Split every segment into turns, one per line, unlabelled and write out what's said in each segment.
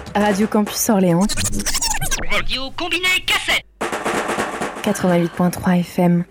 Radio Campus Orléans.
Radio combiné cassette.
88.3 FM.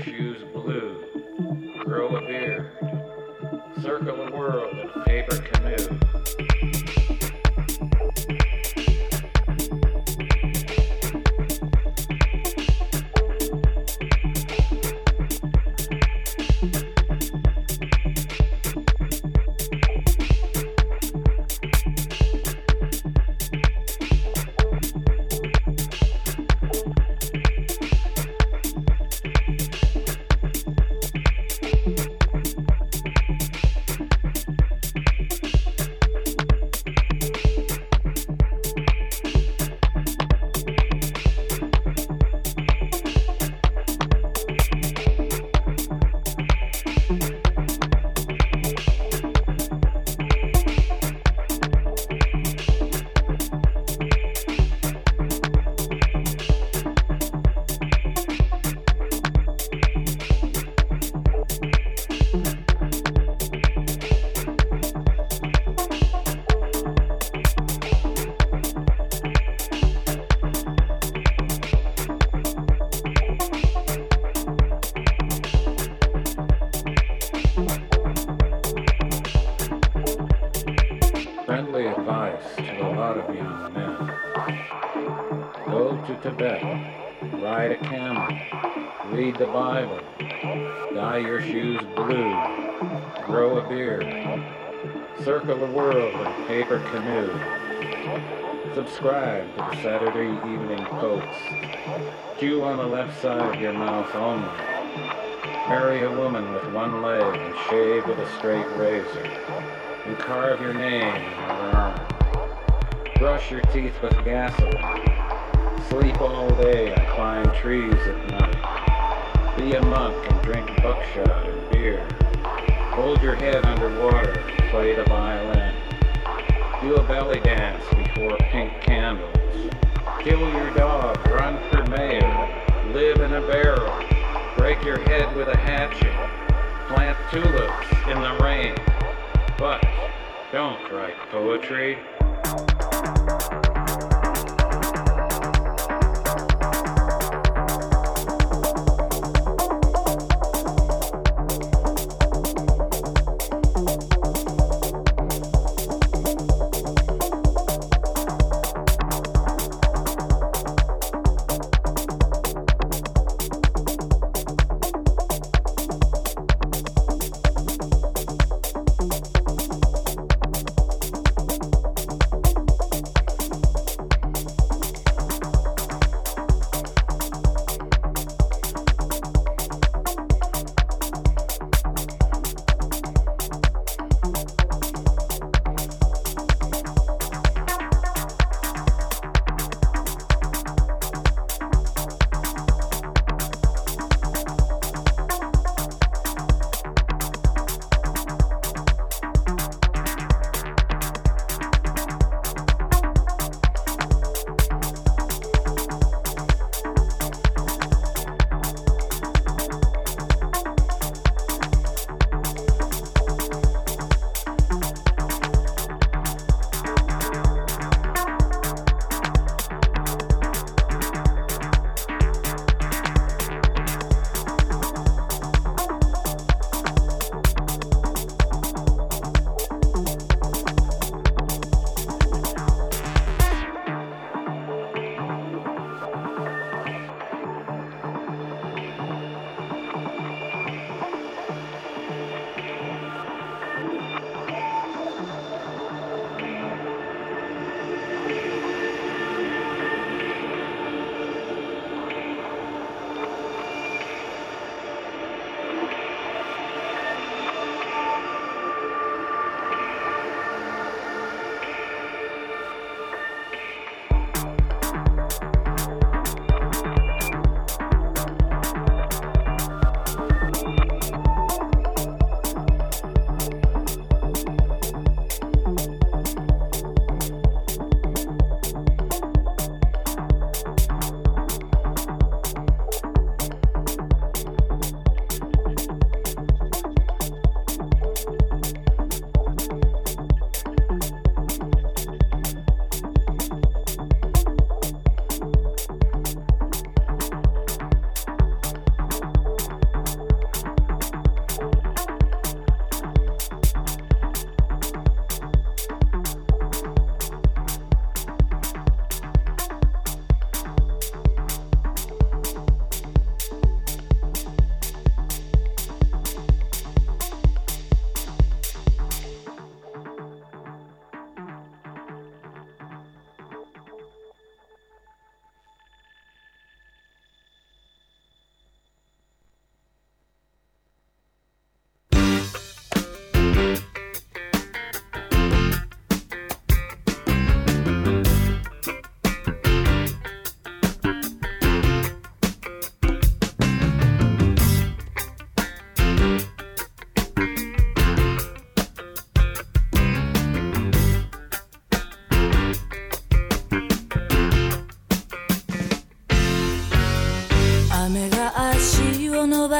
shoes blue, grow a beard, circle the world in a paper canoe. Friendly advice to a lot of young men. Go to Tibet, ride a camel, read the Bible, dye your shoes blue, grow a beard, circle the world in a paper canoe. Subscribe to the Saturday Evening Post. Chew on the left side of your mouth only. Marry a woman with one leg and shave with a straight razor. And carve your name in her arm. Brush your teeth with gasoline. Sleep all day and climb trees at night. Be a monk and drink buckshot and beer. Hold your head underwater and play the violin. Do a belly dance before pink candles. Kill your dog, run for mayor. Live in a barrel. Break your head with a hatchet. Plant tulips in the rain. But don't write poetry.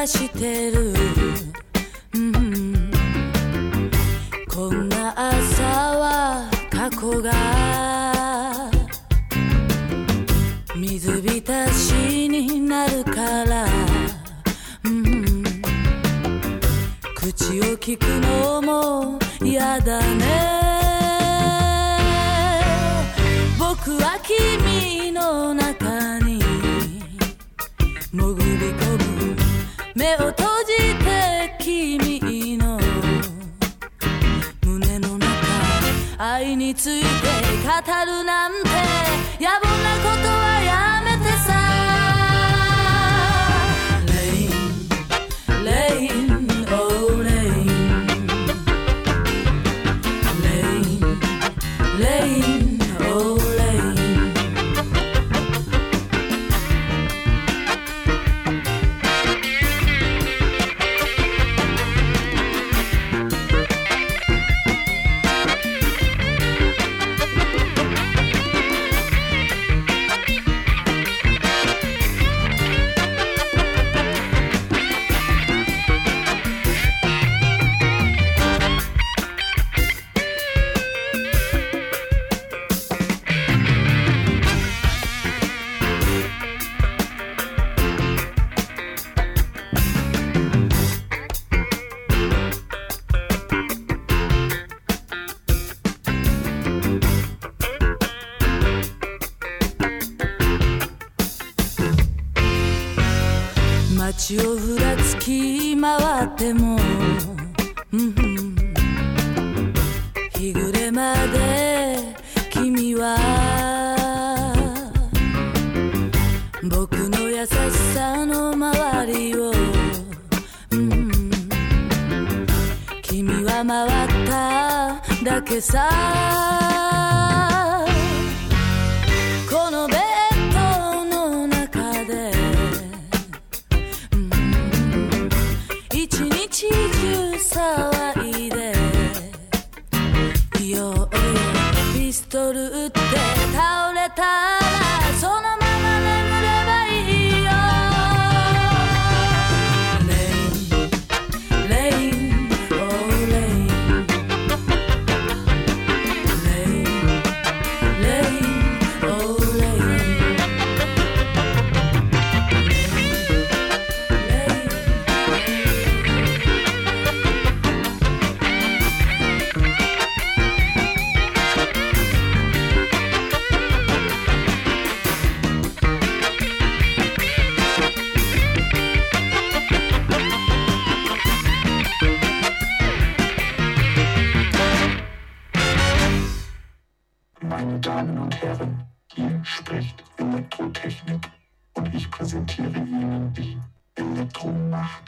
はしてる、こんな朝は過去が水浸しになるから、口を聞くのも嫌だね。僕は君の中に潜り込む、目を閉じて君の胸の中、愛について語るなんて野暮なことはやめてさ。街をふらつき回っても、日暮れまで君は僕の優しさの周りを、君は回っただけさ。このベッドの中で一日中騒いで、いよいよピストル撃って倒れたらそのまま眠ればいいよ。レイン、ohレイン、レイン、ohレイン。
Meine Damen und Herren, hier spricht Elektrotechnik und ich präsentiere Ihnen die Elektronacht.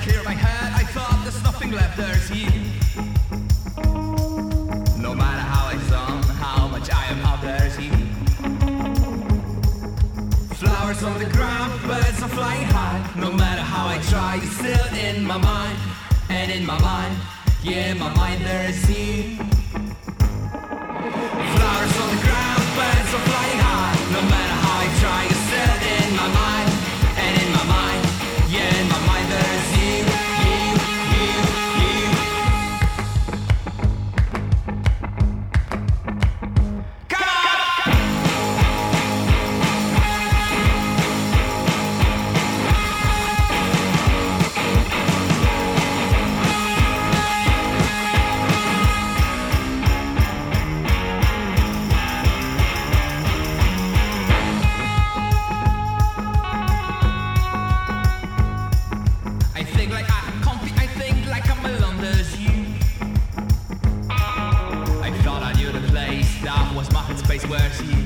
clear my head, I thought there's nothing left, there's you. No matter how I sung, how much I am out, there's you. Flowers on the ground, birds are flying high. No matter how I try, you're still in my mind. And in my mind, yeah, in my mind there is you. Flowers on the ground, birds are flying high. No matter how I try, you're still in my mind. And in my mind, yeah, in my mind there is you, you, you, you. Come on! I think like I'm comfy, I think like I'm alone, there's you. I thought I knew the place, that was my headspace, where's you?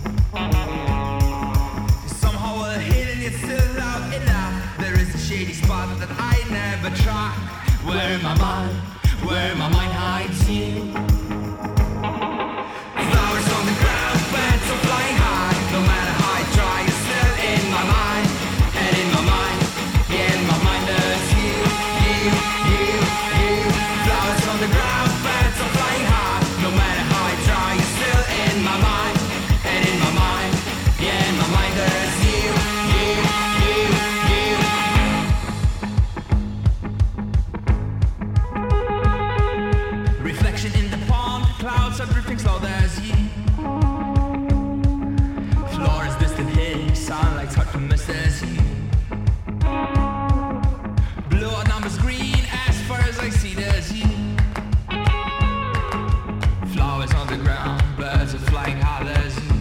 Somehow we're hidden, yet still loud enough. There is a shady spot that I never try. Where my mind hides you. Flowers on the ground, birds are flying high. No matter how I try, you're still in my mind. And in my mind, yeah, in my mind there's you, you, you, you. Flowers on the ground, birds are flying high. No matter how I try, you're still in my mind. And in my mind, yeah, in my mind there's you, you, you, you. Reflection in the pond, clouds are drifting slow, there's you. Floor is distant here, sunlight's hard to miss, there's you. Blue are numbers green, as far as I see, there's you. Flowers on the ground, birds are flying high, there's you.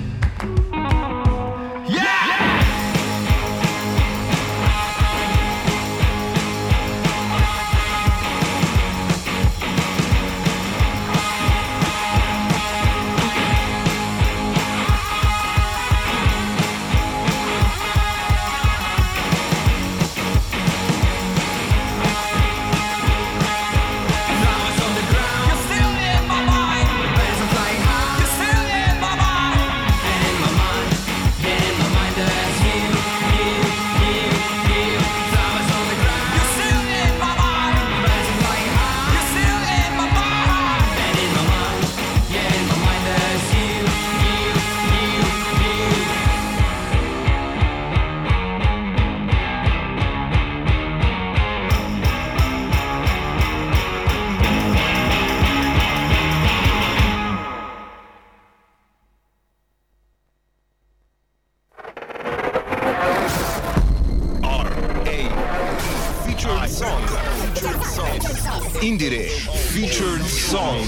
Flowers on the ground, you're still in my mind. Birds are flying high, you're still in my mind. And in my mind, yeah, in my mind there's you, you, you, you. Flowers on the ground, you're still in my mind. Birds are flying high, you're still in my mind. And in my mind, yeah, in my mind there's you, you, you, you.
Featured song. Indire. Featured song.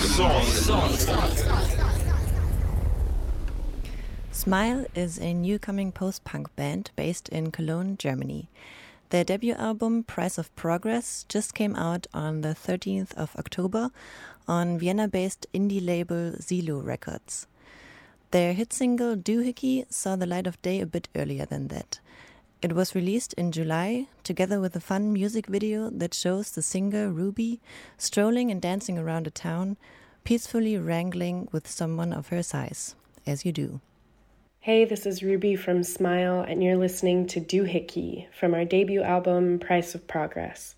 Smile is a new coming post-punk band based in Cologne, Germany. Their debut album, Price of Progress, just came out on the 13th of October on Vienna-based indie label Zilo Records. Their hit single, Doohickey, saw the light of day a bit earlier than that. It was released in July, together with a fun music video that shows the singer Ruby strolling and dancing around a town, peacefully wrangling with someone of her size, as you do.
Hey, this is Ruby from Smile, and you're listening to Doohickey from our debut album, Price of Progress.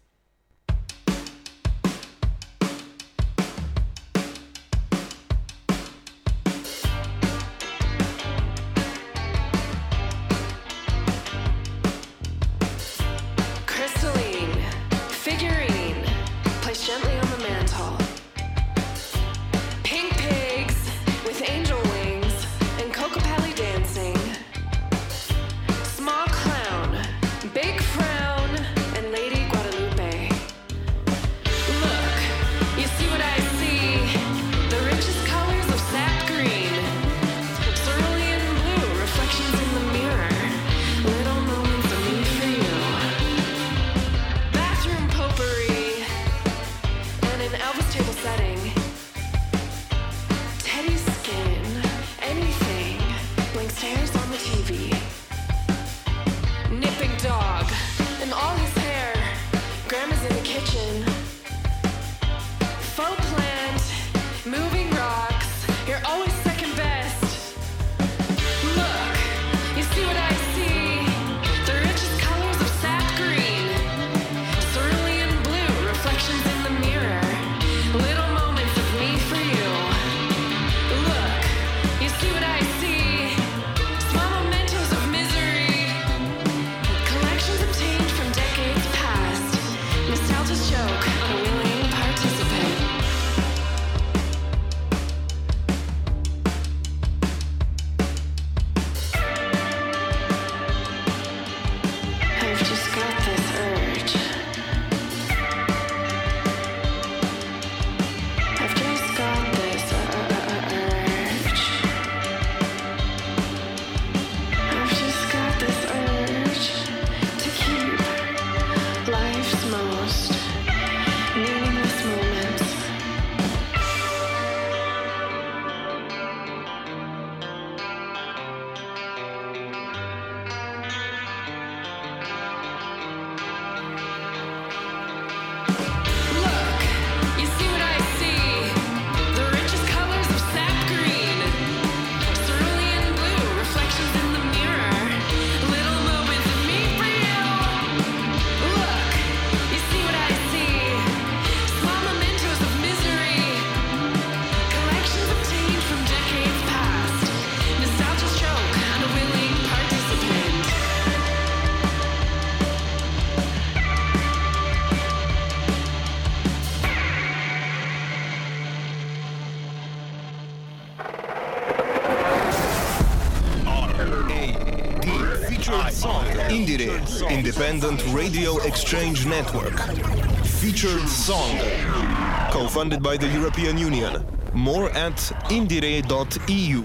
Crystalline, figurine, placed gently on the mantle. Pink pigs with angel wings and Cocopelli dancing. Small clown, big frown, and Lady Guadalupe.
Independent Radio Exchange Network. Featured song. Co-funded by the European Union. More at indire.eu.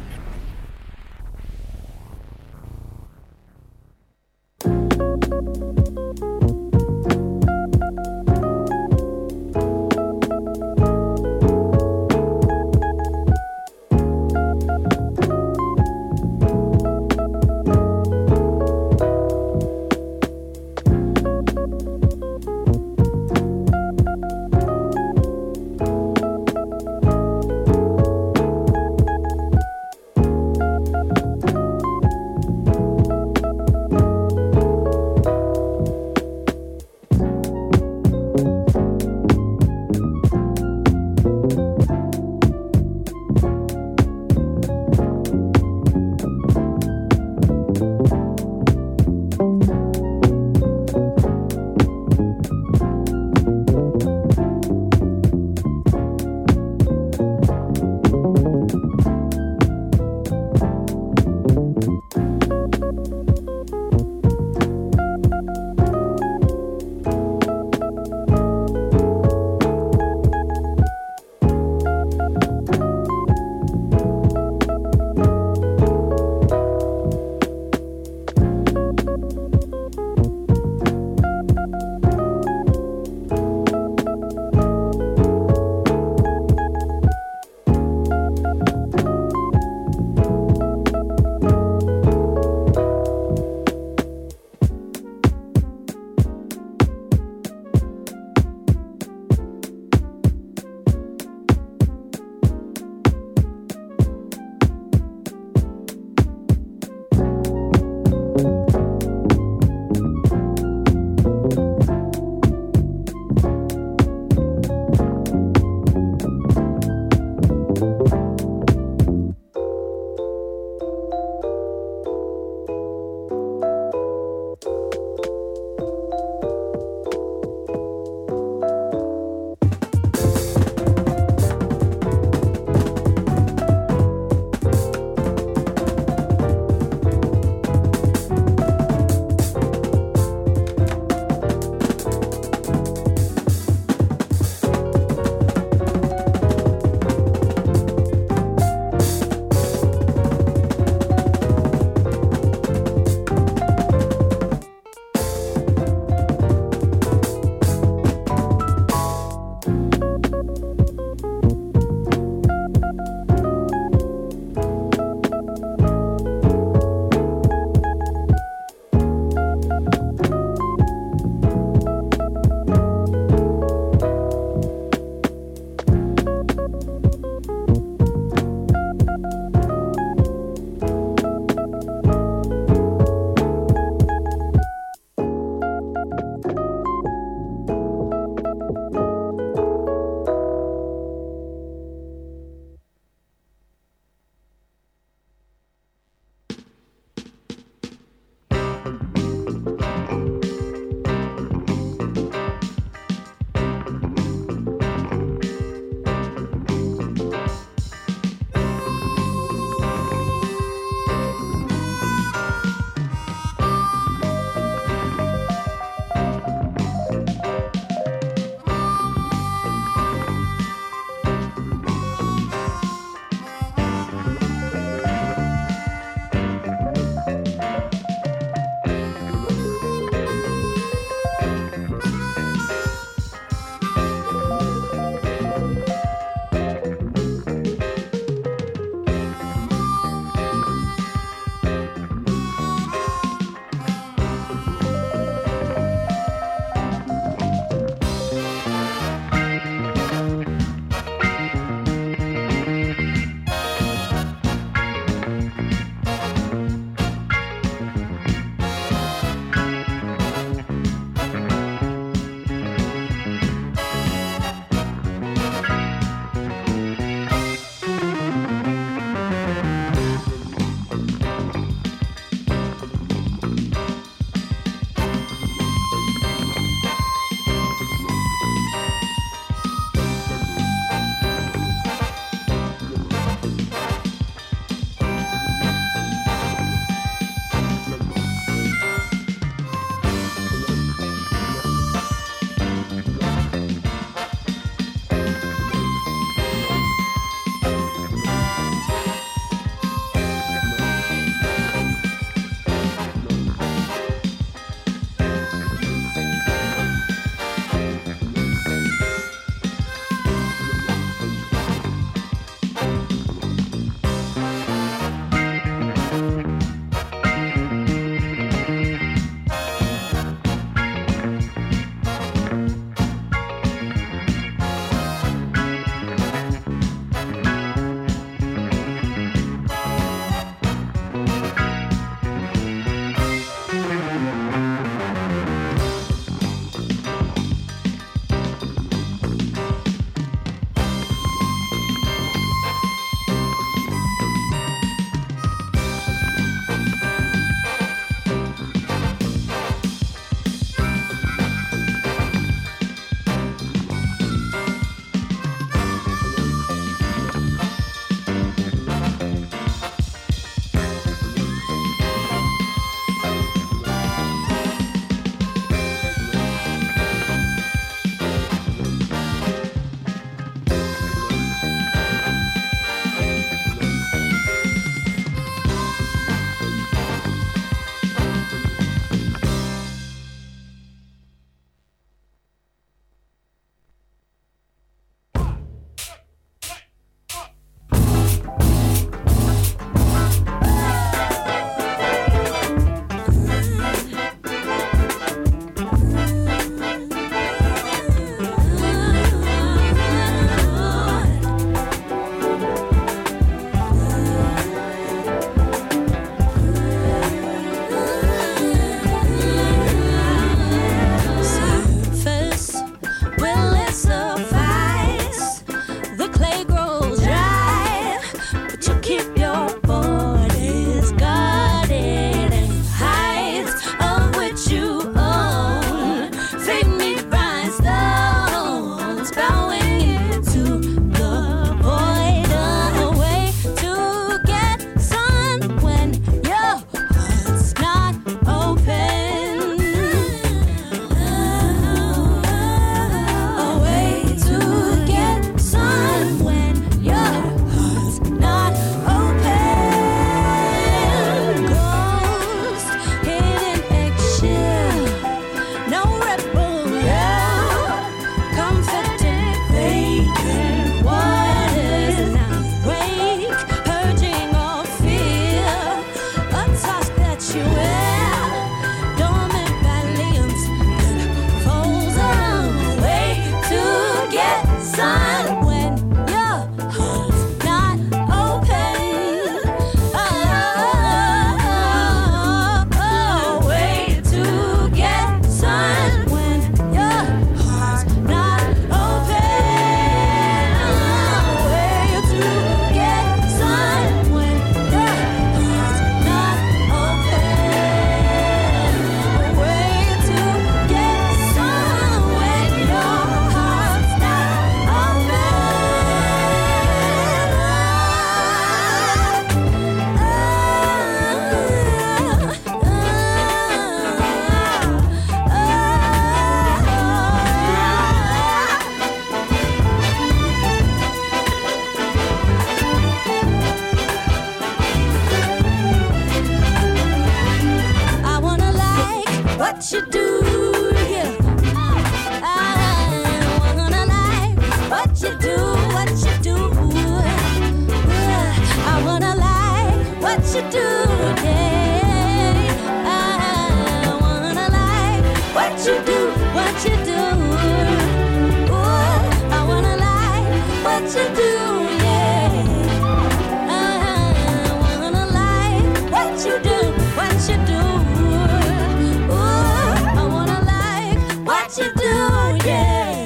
what you do, yeah.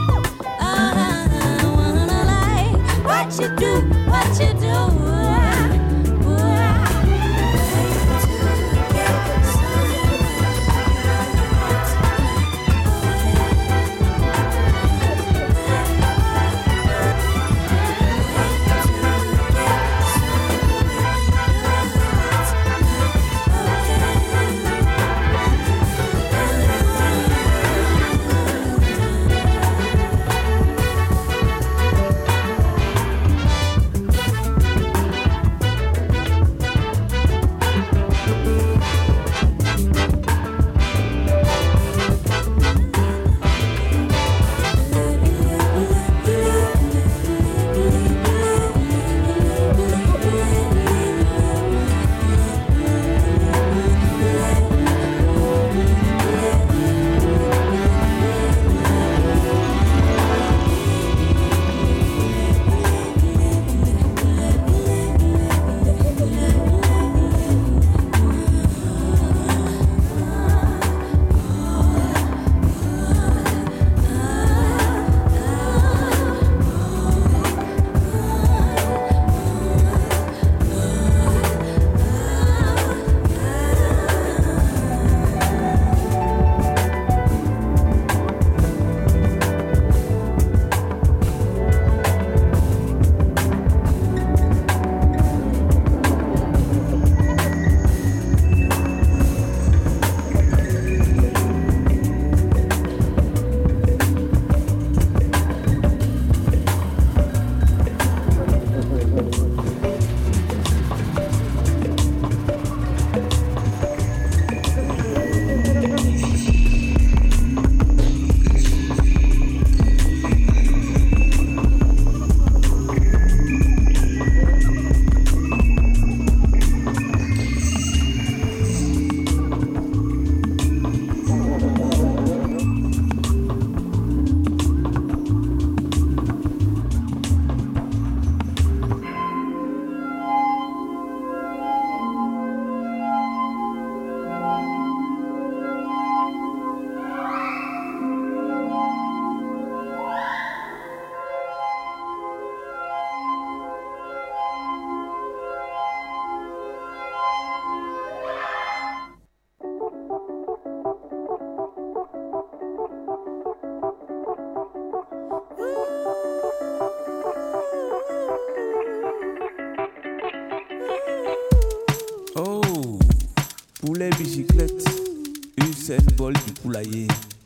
I wanna like what you do, what you do.
Poulet bicyclette, Usain Bolt du poulailler.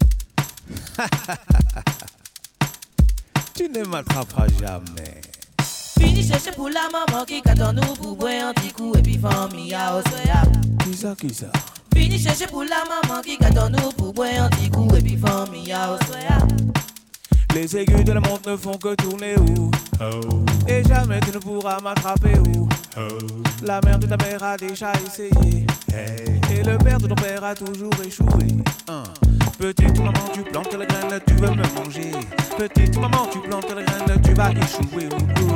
Tu ne m'attraperas jamais.
Fini chercher pour la maman qui attend nous pour boire un petit coup et puis famille à Osoya.
Qui ça?
Fini chercher pour la maman qui attend nous pour boire un petit coup et puis famille à Osoya.
Les aiguilles de la montre ne font que tourner où? Et jamais tu ne pourras m'attraper où? La mère de ta mère a déjà essayé. Et le père de ton père a toujours échoué. Petite maman, tu plantes la graine, tu veux me manger. Petite maman, tu plantes la graine, tu vas échouer.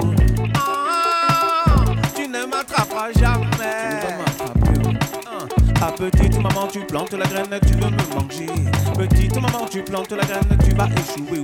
Tu ne m'attraperas jamais. Tu vas m'attraper. Ah, petite maman, tu plantes la graine, tu veux me manger. Petite maman, tu plantes la graine, tu vas échouer.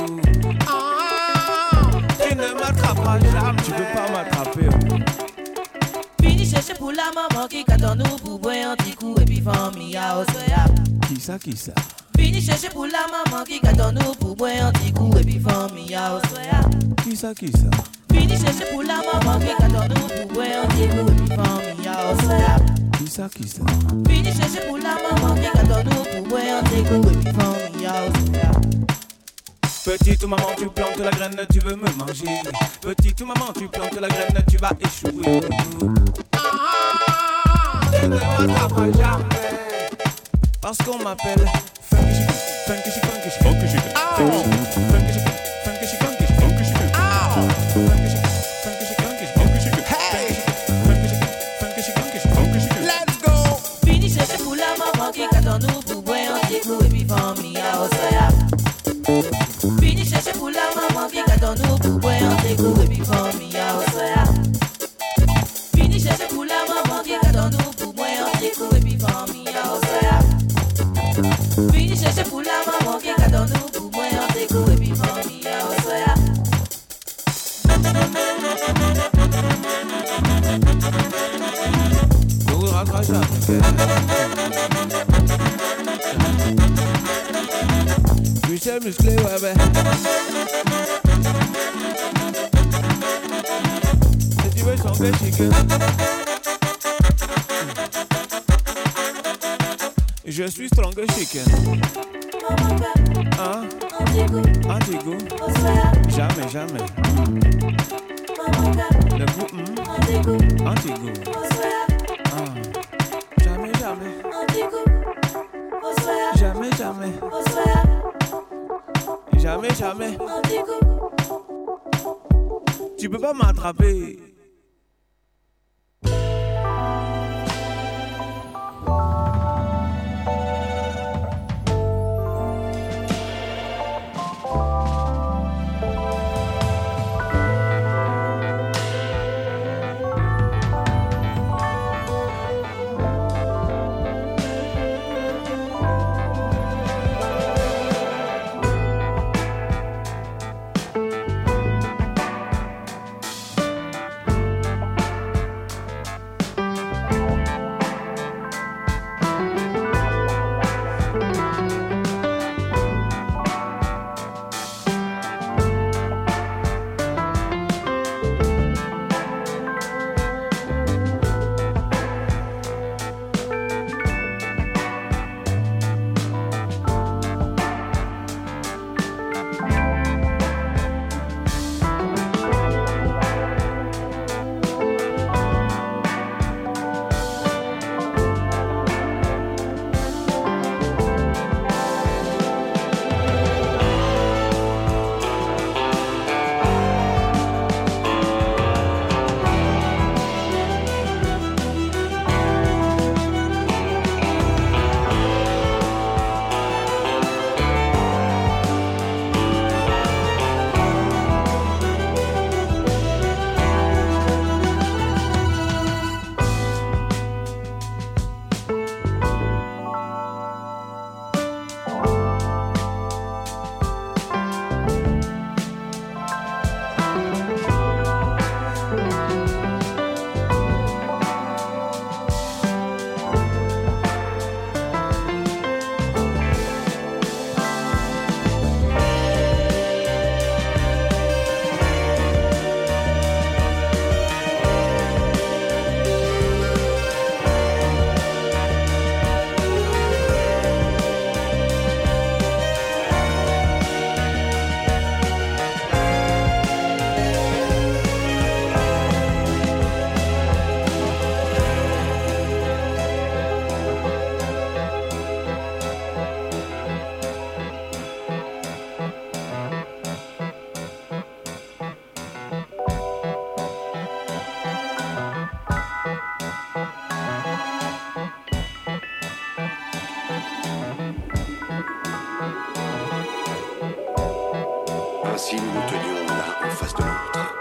Tu ne m'attraperas jamais. Tu veux pas m'attraper.
Fini chercher pour la maman qui attend nous pour boire un petit coup et puis famille à Osoya.
Qui ça?
Fini chercher pour la maman qui attend nous pour boire un petit coup et puis famille à Osoya.
Qui ça?
Fini chercher pour la maman qui attend nous pour boire un petit coup et puis famille à Osoya.
Qui ça?
Fini chercher pour la maman qui attend nous pour boire un petit coup et puis famille à Osoya.
Petite maman, tu plantes la graine, tu veux me manger. Petite maman, tu plantes la graine, tu vas échouer. Tu ne m'attraperas jamais. Parce qu'on m'appelle Funky Chicken, Funky Chicken, Funky Chicken, Funky Chicken, Funky Chicken, Funky Chicken, Funky Chicken, Funky Chicken, Funky Chicken, Funky Chicken, Funky Chicken, Funky Chicken, Funky Chicken, Funky Chicken. Let's go.
Fini chercher pour la maman qui attend nous pour boire un petit coup et puis famille à Osoya. Fini chercher pour la maman qui attend nous pour boire un petit coup et puis famille à Osoya. Fini chercher pour la maman qui attend nous pour boire un petit coup et puis famille à Osoya. Fini chercher pour la maman qui
Michel musclé, ouais, ben. Et tu veux chanter chicken? Je suis stronger chicken. Hein? Antigo. Jamais, jamais. Le goût, Antigo. Jamais, jamais. Jamais, jamais. Jamais, jamais. Tu peux pas m'attraper.
Ainsi, nous nous tenions l'un en face de l'autre.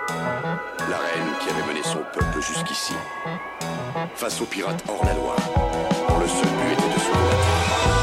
La reine qui avait mené son peuple jusqu'ici, face aux pirates hors la loi, dont le seul but était de sauver la terre.